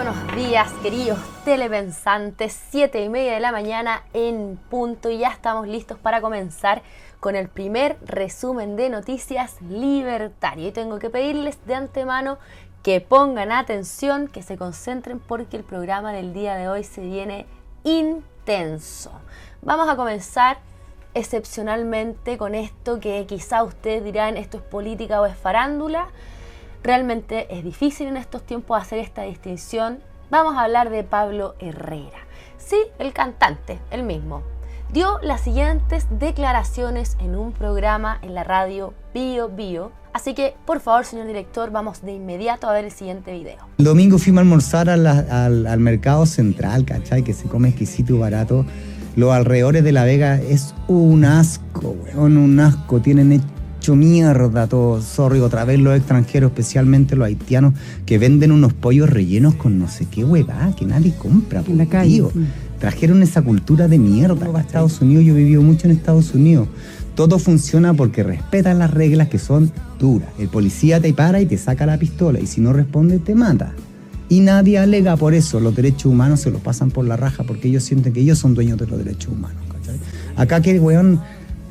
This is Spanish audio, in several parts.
buenos días, queridos telepensantes. 7:30 de la mañana en punto y ya estamos listos para comenzar con el primer resumen de noticias libertario. Y tengo que pedirles de antemano que pongan atención, que se concentren porque el programa del día de hoy se viene intenso. Vamos a comenzar excepcionalmente con esto que quizá ustedes dirán, ¿esto es política o es farándula? Realmente es difícil en estos tiempos hacer esta distinción. Vamos a hablar de Pablo Herrera. Sí, el cantante, el mismo. Dio las siguientes declaraciones en un programa en la radio Bio Bio. Así que, por favor, señor director, vamos de inmediato a ver el siguiente video. El domingo fuimos a almorzar al mercado central, ¿cachai? Que se come exquisito y barato. Los alrededores de La Vega es un asco, weón, un asco. Tienen hecho mierda todo. Sorry, otra vez los extranjeros, especialmente los haitianos, que venden unos pollos rellenos con no sé qué huevada, que nadie compra. En la calle. Tío. Trajeron esa cultura de mierda a Estados Unidos. Yo he vivido mucho en Estados Unidos. Todo funciona porque respetan las reglas que son duras. El policía te para y te saca la pistola y si no responde te mata. Y nadie alega por eso. Los derechos humanos se los pasan por la raja porque ellos sienten que ellos son dueños de los derechos humanos, ¿cachai? Acá que weón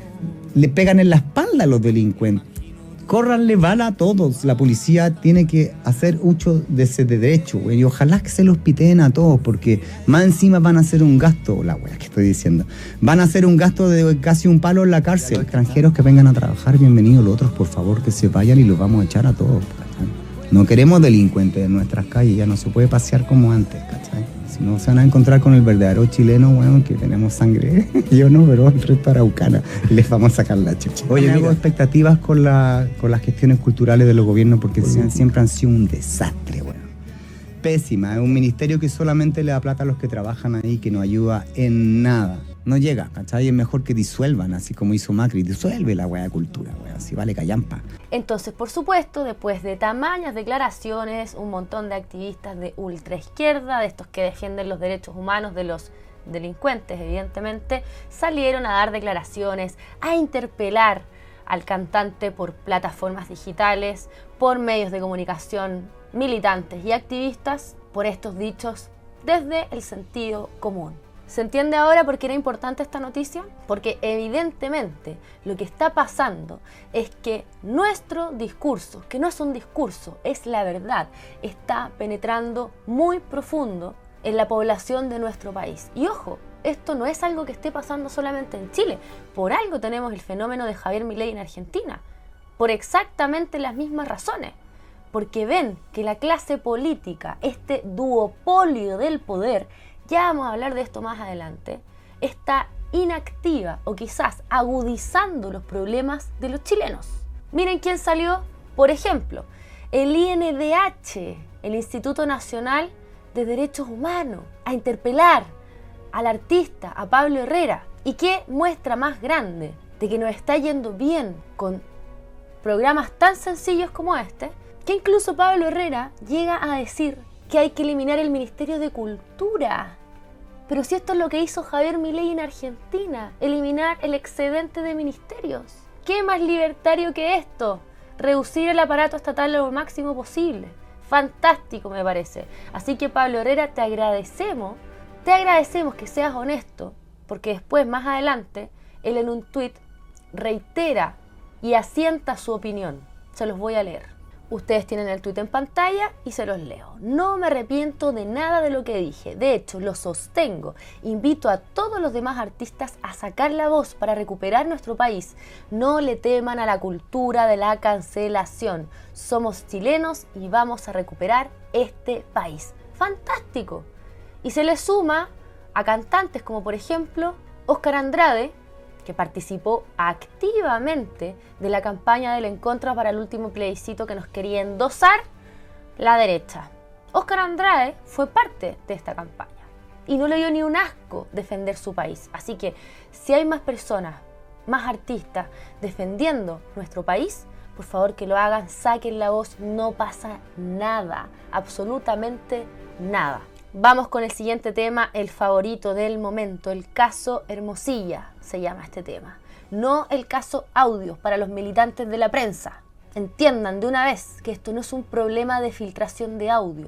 le pegan en la espalda a los delincuentes. Córranle bala a todos. La policía tiene que hacer uso de ese derecho, güey. Y ojalá que se los piteen a todos, porque más encima van a hacer un gasto, la wea que estoy diciendo. Van a hacer un gasto de casi un palo en la cárcel. Los extranjeros que vengan a trabajar, bienvenidos. Los otros, por favor, que se vayan y los vamos a echar a todos, ¿cachai? No queremos delincuentes en nuestras calles, ya no se puede pasear como antes, ¿cachai? Si no, se van a encontrar con el verdadero chileno, bueno, que tenemos sangre. Yo no, pero el resto araucana. Les vamos a sacar la chucha. Oye, hago expectativas con las gestiones culturales de los gobiernos porque siempre han sido un desastre, bueno. Pésima. Es un ministerio que solamente le da plata a los que trabajan ahí, que no ayuda en nada. No llega, ¿cachai? Es mejor que disuelvan, así como hizo Macri. Disuelve la weá de cultura, weá. Así vale callampa. Entonces, por supuesto, después de tamañas declaraciones, un montón de activistas de ultraizquierda, de estos que defienden los derechos humanos de los delincuentes, evidentemente, salieron a dar declaraciones, a interpelar al cantante por plataformas digitales, por medios de comunicación, militantes y activistas, por estos dichos desde el sentido común. ¿Se entiende ahora por qué era importante esta noticia? Porque evidentemente lo que está pasando es que nuestro discurso, que no es un discurso, es la verdad, está penetrando muy profundo en la población de nuestro país. Y ojo, esto no es algo que esté pasando solamente en Chile. Por algo tenemos el fenómeno de Javier Milei en Argentina. Por exactamente las mismas razones. Porque ven que la clase política, este duopolio del poder, ya vamos a hablar de esto más adelante, está inactiva o quizás agudizando los problemas de los chilenos. Miren quién salió, por ejemplo, el INDH, el Instituto Nacional de Derechos Humanos, a interpelar al artista, a Pablo Herrera. ¿Y qué muestra más grande de que nos está yendo bien con programas tan sencillos como este? Que incluso Pablo Herrera llega a decir que hay que eliminar el Ministerio de Cultura. Pero si esto es lo que hizo Javier Milei en Argentina, eliminar el excedente de ministerios. ¿Qué más libertario que esto? Reducir el aparato estatal lo máximo posible. Fantástico, me parece. Así que, Pablo Herrera, te agradecemos que seas honesto, porque después, más adelante, él en un tuit reitera y asienta su opinión. Se los voy a leer. Ustedes tienen el tuit en pantalla y se los leo. No me arrepiento de nada de lo que dije. De hecho, lo sostengo. Invito a todos los demás artistas a sacar la voz para recuperar nuestro país. No le teman a la cultura de la cancelación. Somos chilenos y vamos a recuperar este país. ¡Fantástico! Y se le suma a cantantes como, por ejemplo, Óscar Andrade, que participó activamente de la campaña del En Contra para el último plebiscito que nos quería endosar la derecha. Óscar Andrade fue parte de esta campaña y no le dio ni un asco defender su país. Así que si hay más personas, más artistas defendiendo nuestro país, por favor que lo hagan, saquen la voz, no pasa nada, absolutamente nada. Vamos con el siguiente tema, el favorito del momento, el caso Hermosilla, se llama este tema. No el caso Audios para los militantes de la prensa. Entiendan de una vez que esto no es un problema de filtración de audios.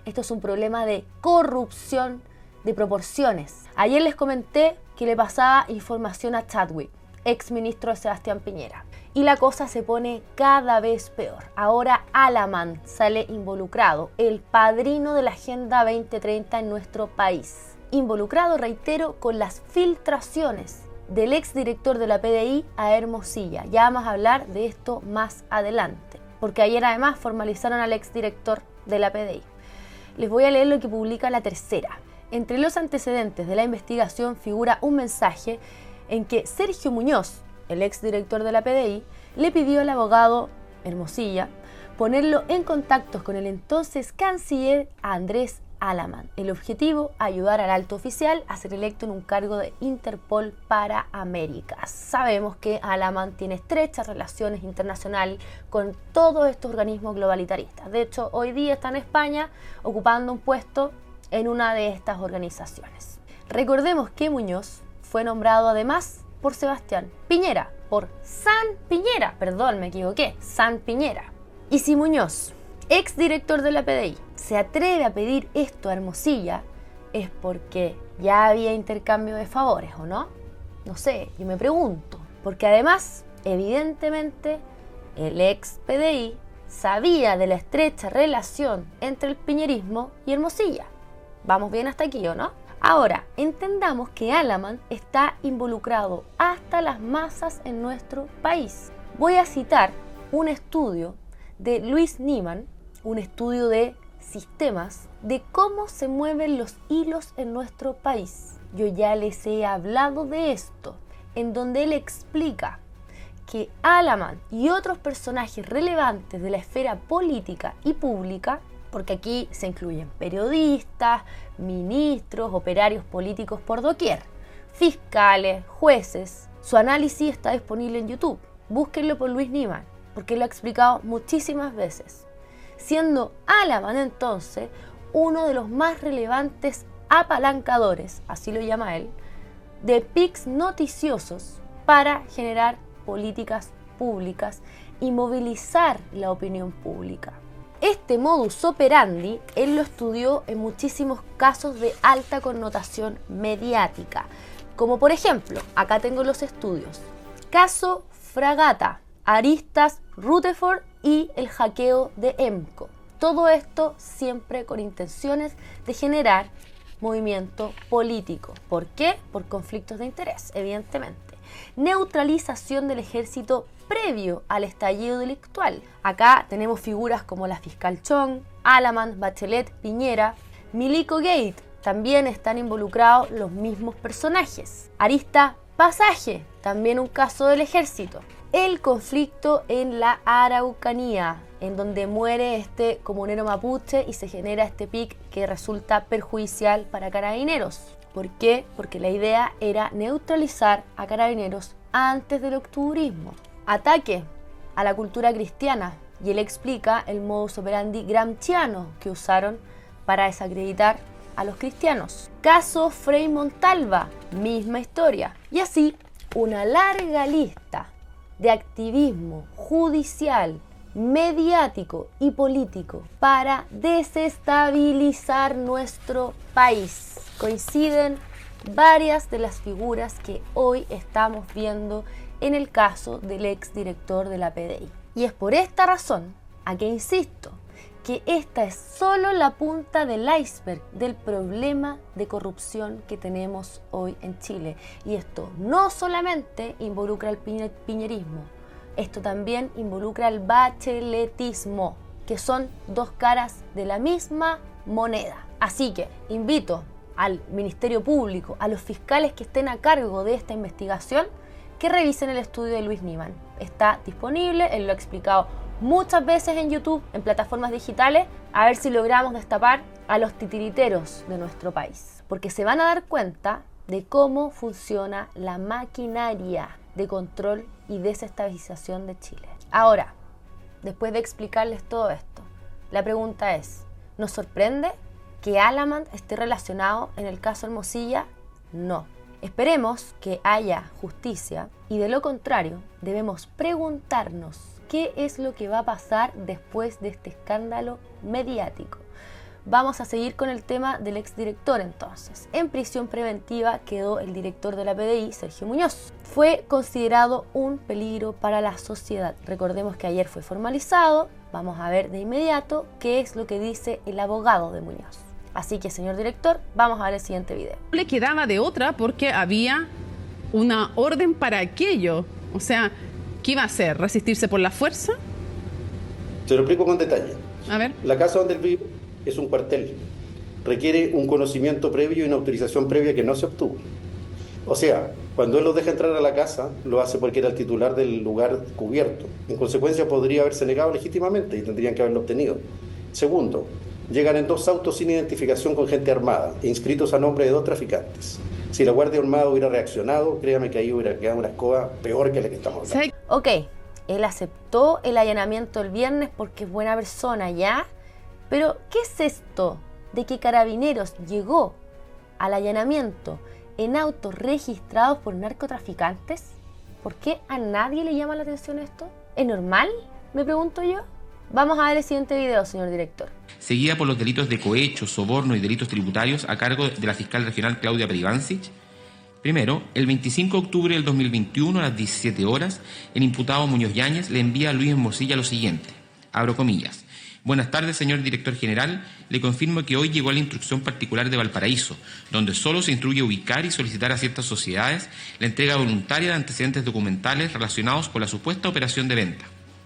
Esto es un problema de corrupción de proporciones. Ayer les comenté que le pasaba información a Chadwick, ex ministro de Sebastián Piñera. Y la cosa se pone cada vez peor. Ahora Alamán sale involucrado, el padrino de la Agenda 2030 en nuestro país. Involucrado, reitero, con las filtraciones del exdirector de la PDI a Hermosilla. Ya vamos a hablar de esto más adelante, porque ayer además formalizaron al exdirector de la PDI. Les voy a leer lo que publica La Tercera. Entre los antecedentes de la investigación figura un mensaje en que Sergio Muñoz, el exdirector de la PDI, le pidió al abogado Hermosilla ponerlo en contacto con el entonces canciller Andrés Alamán. El objetivo, ayudar al alto oficial a ser electo en un cargo de Interpol para Américas. Sabemos que Alamán tiene estrechas relaciones internacionales con todos estos organismos globalitaristas. De hecho, hoy día está en España ocupando un puesto en una de estas organizaciones. Recordemos que Muñoz fue nombrado además por Sebastián Piñera, por San Piñera, perdón, me equivoqué, San Piñera. Y si Muñoz, exdirector de la PDI, se atreve a pedir esto a Hermosilla, es porque ya había intercambio de favores, ¿o no? No sé, yo me pregunto. Porque además, evidentemente, el ex PDI sabía de la estrecha relación entre el piñerismo y Hermosilla. ¿Vamos bien hasta aquí, o no? Ahora, entendamos que Alamán está involucrado hasta las masas en nuestro país. Voy a citar un estudio de Luis Niemann, un estudio de sistemas, de cómo se mueven los hilos en nuestro país. Yo ya les he hablado de esto, en donde él explica que Alamán y otros personajes relevantes de la esfera política y pública, porque aquí se incluyen periodistas, ministros, operarios políticos por doquier, fiscales, jueces. Su análisis está disponible en YouTube. Búsquenlo por Luis Niemann, porque lo ha explicado muchísimas veces. Siendo Alamán entonces uno de los más relevantes apalancadores, así lo llama él, de pics noticiosos para generar políticas públicas y movilizar la opinión pública. Este modus operandi él lo estudió en muchísimos casos de alta connotación mediática, como por ejemplo, acá tengo los estudios: caso Fragata, Aristas Rutherford y el hackeo de EMCO. Todo esto siempre con intenciones de generar movimiento político. ¿Por qué? Por conflictos de interés, evidentemente. Neutralización del ejército previo al estallido delictual. Acá tenemos figuras como la fiscal Chong, Alamán, Bachelet, Piñera, Milico Gate. También están involucrados los mismos personajes. Arista Pasaje, también un caso del ejército. El conflicto en la Araucanía, en donde muere este comunero mapuche y se genera este pic que resulta perjudicial para Carabineros. ¿Por qué? Porque la idea era neutralizar a Carabineros antes del octubrismo. Ataque a la cultura cristiana, y él explica el modus operandi gramsciano que usaron para desacreditar a los cristianos. Caso Frei Montalva, misma historia. Y así, una larga lista de activismo judicial, mediático y político para desestabilizar nuestro país. Coinciden varias de las figuras que hoy estamos viendo en el caso del exdirector de la PDI. Y es por esta razón a que insisto que esta es solo la punta del iceberg del problema de corrupción que tenemos hoy en Chile. Y esto no solamente involucra al piñerismo, esto también involucra al bacheletismo, que son dos caras de la misma moneda. Así que invito al Ministerio Público, a los fiscales que estén a cargo de esta investigación, que revisen el estudio de Luis Niemann. Está disponible, él lo ha explicado muchas veces en YouTube, en plataformas digitales, a ver si logramos destapar a los titiriteros de nuestro país. Porque se van a dar cuenta de cómo funciona la maquinaria de control y desestabilización de Chile. Ahora, después de explicarles todo esto, la pregunta es, ¿nos sorprende que Alamán esté relacionado en el caso Hermosilla? No. Esperemos que haya justicia y de lo contrario debemos preguntarnos qué es lo que va a pasar después de este escándalo mediático. Vamos a seguir con el tema del exdirector entonces. En prisión preventiva quedó el director de la PDI, Sergio Muñoz. Fue considerado un peligro para la sociedad. Recordemos que ayer fue formalizado. Vamos a ver de inmediato qué es lo que dice el abogado de Muñoz. Así que, señor director, vamos a ver el siguiente video. No le quedaba de otra porque había una orden para aquello. O sea, ¿qué iba a hacer? ¿Resistirse por la fuerza? Se lo explico con detalle. A ver. La casa donde él vive es un cuartel. Requiere un conocimiento previo y una autorización previa que no se obtuvo. O sea, cuando él los deja entrar a la casa, lo hace porque era el titular del lugar cubierto. En consecuencia, podría haberse negado legítimamente y tendrían que haberlo obtenido. Segundo, llegan en 2 autos sin identificación con gente armada e inscritos a nombre de 2 traficantes. Si la Guardia Armada hubiera reaccionado, créame que ahí hubiera quedado una escoba peor que la que estamos hablando. Ok, él aceptó el allanamiento el viernes porque es buena persona, ¿ya? Pero, ¿qué es esto de que Carabineros llegó al allanamiento en autos registrados por narcotraficantes? ¿Por qué a nadie le llama la atención esto? ¿Es normal? Me pregunto yo. Vamos a ver el siguiente video, señor director. Seguida por los delitos de cohecho, soborno y delitos tributarios a cargo de la fiscal regional Claudia Peribancic. Primero, el 25 de octubre del 2021 a las 17 horas, el imputado Muñoz Yáñez le envía a Luis Mosilla lo siguiente, abro comillas: buenas tardes, señor director general. Le confirmo que hoy llegó la instrucción particular de Valparaíso, donde solo se instruye ubicar y solicitar a ciertas sociedades la entrega voluntaria de antecedentes documentales relacionados con la supuesta operación de venta.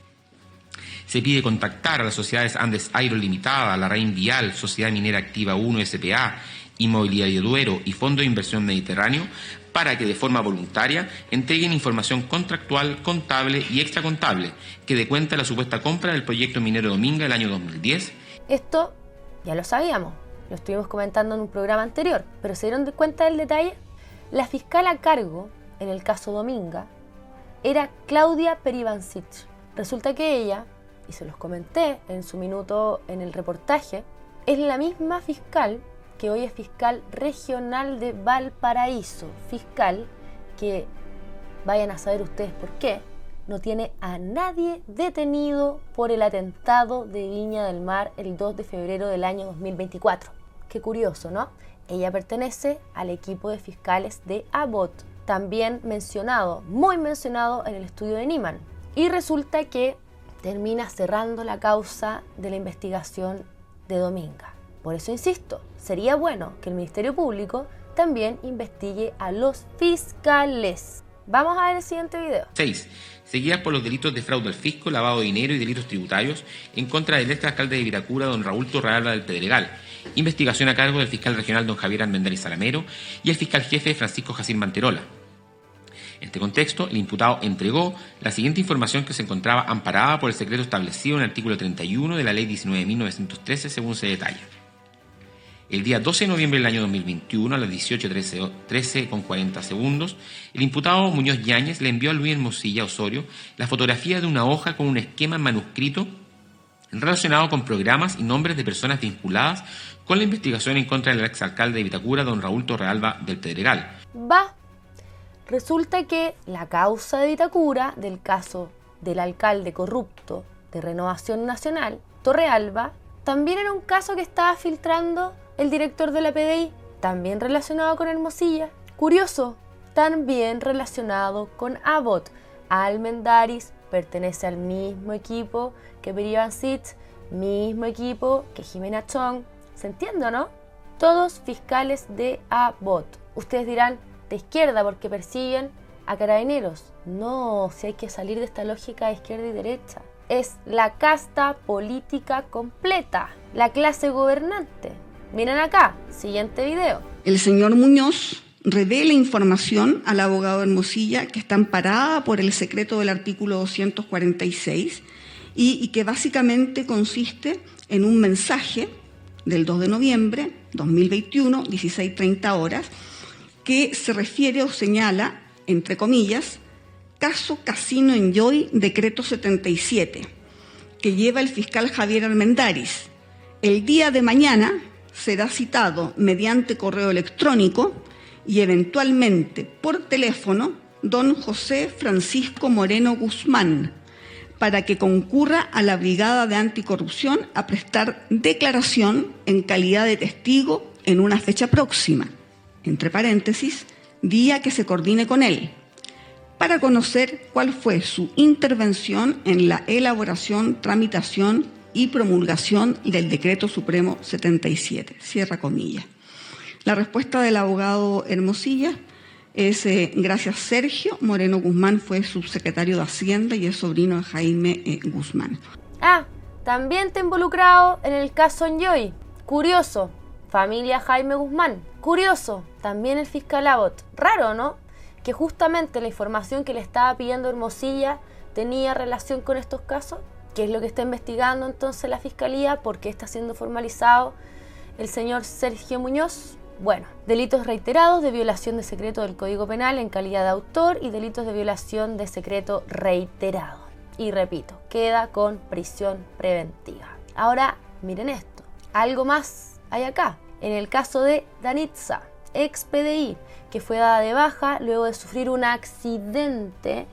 Se pide contactar a las sociedades Andes Iron Limitada, La Rain Vial, Sociedad Minera Activa 1 SPA, Inmobiliario Duero y Fondo de Inversión Mediterráneo para que de forma voluntaria entreguen información contractual, contable y extracontable que dé cuenta de la supuesta compra del proyecto minero Dominga el año 2010. Esto ya lo sabíamos, lo estuvimos comentando en un programa anterior, pero ¿se dieron cuenta del detalle? La fiscal a cargo, en el caso Dominga, era Claudia Peribancic. Resulta que ella, y se los comenté en su minuto en el reportaje, es la misma fiscal que hoy es fiscal regional de Valparaíso, fiscal que, vayan a saber ustedes por qué, no tiene a nadie detenido por el atentado de Viña del Mar el 2 de febrero del año 2024. Qué curioso, ¿no? Ella pertenece al equipo de fiscales de Abbott, también mencionado, muy mencionado en el estudio de Niemann. Y resulta que termina cerrando la causa de la investigación de Dominga. Por eso insisto, sería bueno que el Ministerio Público también investigue a los fiscales. Vamos a ver el siguiente video. 6. Seguidas por los delitos de fraude al fisco, lavado de dinero y delitos tributarios en contra del exalcalde de Vitacura, don Raúl Torrealba del Pedregal. Investigación a cargo del fiscal regional don Javier Almendaris Salamero y el fiscal jefe Francisco Jacín Manterola. En este contexto, el imputado entregó la siguiente información que se encontraba amparada por el secreto establecido en el artículo 31 de la Ley 19.913, según se detalla. El día 12 de noviembre del año 2021, a las 18:13:40 segundos, el imputado Muñoz Yáñez le envió a Luis Mosilla Osorio la fotografía de una hoja con un esquema en manuscrito relacionado con programas y nombres de personas vinculadas con la investigación en contra del exalcalde de Vitacura, don Raúl Torrealba del Pedregal. Resulta que la causa de Vitacura, del caso del alcalde corrupto de Renovación Nacional, Torrealba, también era un caso que estaba filtrando el director de la PDI, también relacionado con Hermosilla. Curioso, también relacionado con Abbott. Almendaris pertenece al mismo equipo que Peribancic, mismo equipo que Jimena Chong. ¿Se entiende, no? Todos fiscales de Abbott. Ustedes dirán, de izquierda porque persiguen a Carabineros. No, si hay que salir de esta lógica de izquierda y derecha. Es la casta política completa, la clase gobernante. Miren acá, siguiente video. El señor Muñoz revela información al abogado Hermosilla que está amparada por el secreto del artículo 246 y que básicamente consiste en un mensaje del 2 de noviembre 2021, 16:30 horas, que se refiere o señala, entre comillas, caso Casino Enjoy, decreto 77, que lleva el fiscal Javier Almendaris. El día de mañana será citado mediante correo electrónico y eventualmente por teléfono don José Francisco Moreno Guzmán para que concurra a la Brigada de Anticorrupción a prestar declaración en calidad de testigo en una fecha próxima, entre paréntesis, día que se coordine con él, para conocer cuál fue su intervención en la elaboración, tramitación y promulgación del Decreto Supremo 77, cierra comillas. La respuesta del abogado Hermosilla es gracias Sergio Moreno Guzmán, fue subsecretario de Hacienda y es sobrino de Jaime Guzmán. Ah, también está involucrado en el caso Enjoy. Curioso, familia Jaime Guzmán. Curioso, también el fiscal Abbott. Raro, ¿no? Que justamente la información que le estaba pidiendo Hermosilla tenía relación con estos casos. ¿Qué es lo que está investigando entonces la fiscalía? ¿Por qué está siendo formalizado el señor Sergio Muñoz? Bueno, delitos reiterados de violación de secreto del Código Penal en calidad de autor y delitos de violación de secreto reiterado. Y repito, queda con prisión preventiva. Ahora, miren esto. Algo más hay acá. En el caso de Danitza, ex PDI, que fue dada de baja luego de sufrir un accidente,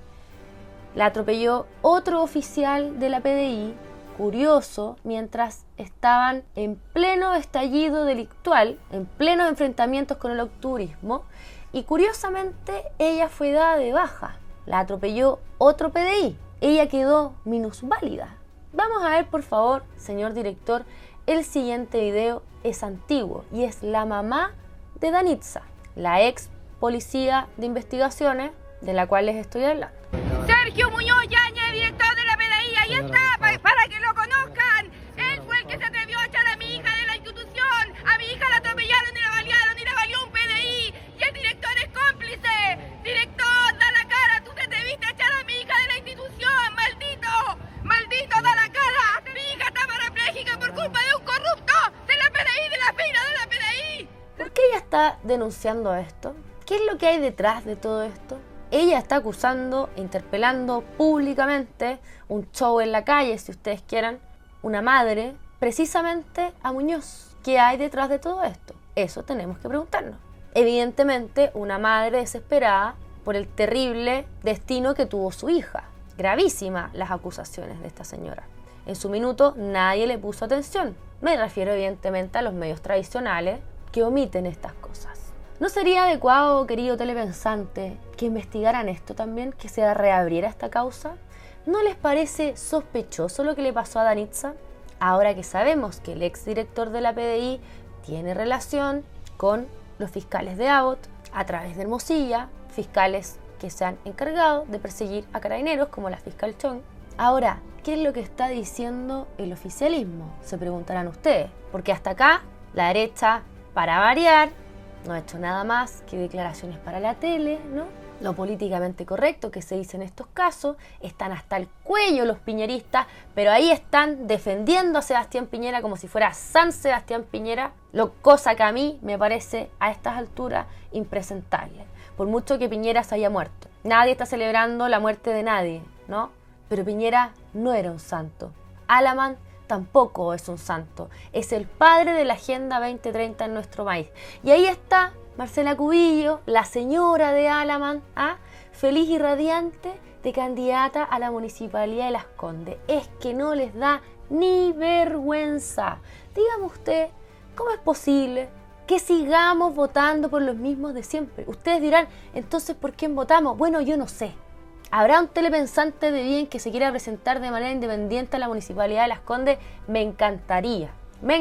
la atropelló otro oficial de la PDI, curioso, mientras estaban en pleno estallido delictual, en plenos enfrentamientos con el octubrismo, y curiosamente ella fue dada de baja. La atropelló otro PDI. Ella quedó minusválida. Vamos a ver, por favor, señor director, el siguiente video es antiguo y es la mamá de Danitza, la ex policía de investigaciones de la cual les estoy hablando. Sergio Muñoz Yáñez, director de la PDI, ahí está, para que lo conozcan. Él fue el que se atrevió a echar a mi hija de la institución. A mi hija la atropellaron y la balearon y la valió un PDI. Y el director es cómplice. Director, da la cara, tú te atreviste a echar a mi hija de la institución, maldito. Maldito, da la cara. Mi hija está parapléjica por culpa de un corrupto de la PDI, de la FINA, de la PDI. ¿Por qué ella está denunciando esto? ¿Qué es lo que hay detrás de todo esto? Ella está acusando, interpelando públicamente, un show en la calle, si ustedes quieran, una madre, precisamente a Muñoz. ¿Qué hay detrás de todo esto? Eso tenemos que preguntarnos. Evidentemente, una madre desesperada por el terrible destino que tuvo su hija. Gravísimas las acusaciones de esta señora. En su minuto nadie le puso atención. Me refiero evidentemente a los medios tradicionales que omiten estas cosas. ¿No sería adecuado, querido telepensante, que investigaran esto también, que se reabriera esta causa? ¿No les parece sospechoso lo que le pasó a Danitza? Ahora que sabemos que el exdirector de la PDI tiene relación con los fiscales de Abbott a través de Hermosilla, fiscales que se han encargado de perseguir a carabineros como la fiscal Chong. Ahora, ¿qué es lo que está diciendo el oficialismo? Se preguntarán ustedes, porque hasta acá la derecha, para variar, no ha hecho nada más que declaraciones para la tele, ¿no? Lo políticamente correcto que se dice en estos casos, están hasta el cuello los piñeristas, pero ahí están defendiendo a Sebastián Piñera como si fuera San Sebastián Piñera, cosa que a mí me parece a estas alturas impresentable. Por mucho que Piñera se haya muerto. Nadie está celebrando la muerte de nadie, ¿no? Pero Piñera no era un santo. Alamán tampoco es un santo, es el padre de la Agenda 2030 en nuestro país. Y ahí está Marcela Cubillo, la señora de Alamán, feliz y radiante de candidata a la Municipalidad de Las Condes. Es que no les da ni vergüenza. Dígame usted, ¿cómo es posible que sigamos votando por los mismos de siempre? Ustedes dirán, entonces, ¿por quién votamos? Bueno, yo no sé. ¿Habrá un telepensante de bien que se quiera presentar de manera independiente a la Municipalidad de Las Condes? Me encantaría,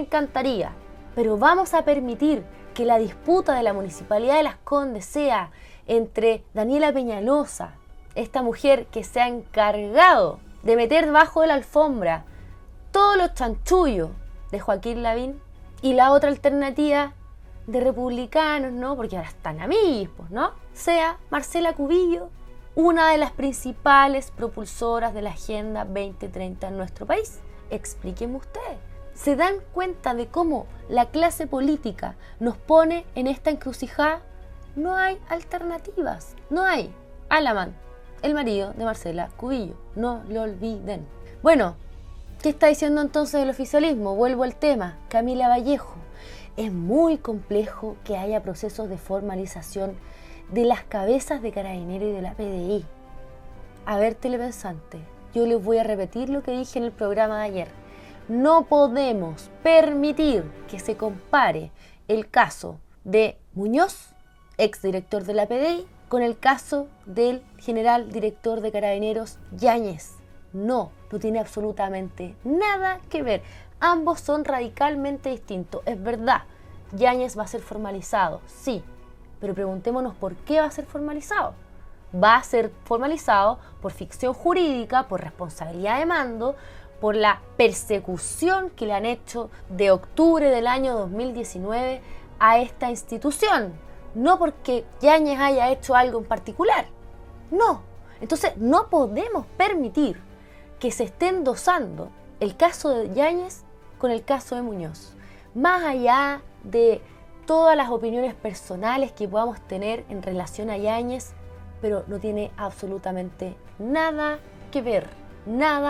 pero vamos a permitir que la disputa de la Municipalidad de Las Condes sea entre Daniela Peñalosa, esta mujer que se ha encargado de meter debajo de la alfombra todos los chanchullos de Joaquín Lavín, y la otra alternativa de republicanos, ¿no? Porque ahora están amigos, ¿no? Sea Marcela Cubillo, una de las principales propulsoras de la Agenda 2030 en nuestro país. Explíquenme ustedes. ¿Se dan cuenta de cómo la clase política nos pone en esta encrucijada? No hay alternativas. No hay. Alamán, el marido de Marcela Cubillo. No lo olviden. Bueno, ¿qué está diciendo entonces el oficialismo? Vuelvo al tema. Camila Vallejo. Es muy complejo que haya procesos de formalización de las cabezas de Carabineros y de la PDI. A ver, telepensante, yo les voy a repetir lo que dije en el programa de ayer. No podemos permitir que se compare el caso de Muñoz, exdirector de la PDI, con el caso del general director de Carabineros, Yáñez. No tiene absolutamente nada que ver. Ambos son radicalmente distintos. Es verdad, Yáñez va a ser formalizado, sí, pero preguntémonos por qué va a ser formalizado. Va a ser formalizado por ficción jurídica, por responsabilidad de mando, por la persecución que le han hecho de octubre del año 2019 a esta institución. No porque Yáñez haya hecho algo en particular. No. Entonces no podemos permitir que se esté endosando el caso de Yáñez con el caso de Muñoz. Más allá de todas las opiniones personales que podamos tener en relación a Yáñez, pero no tiene absolutamente nada que ver, nada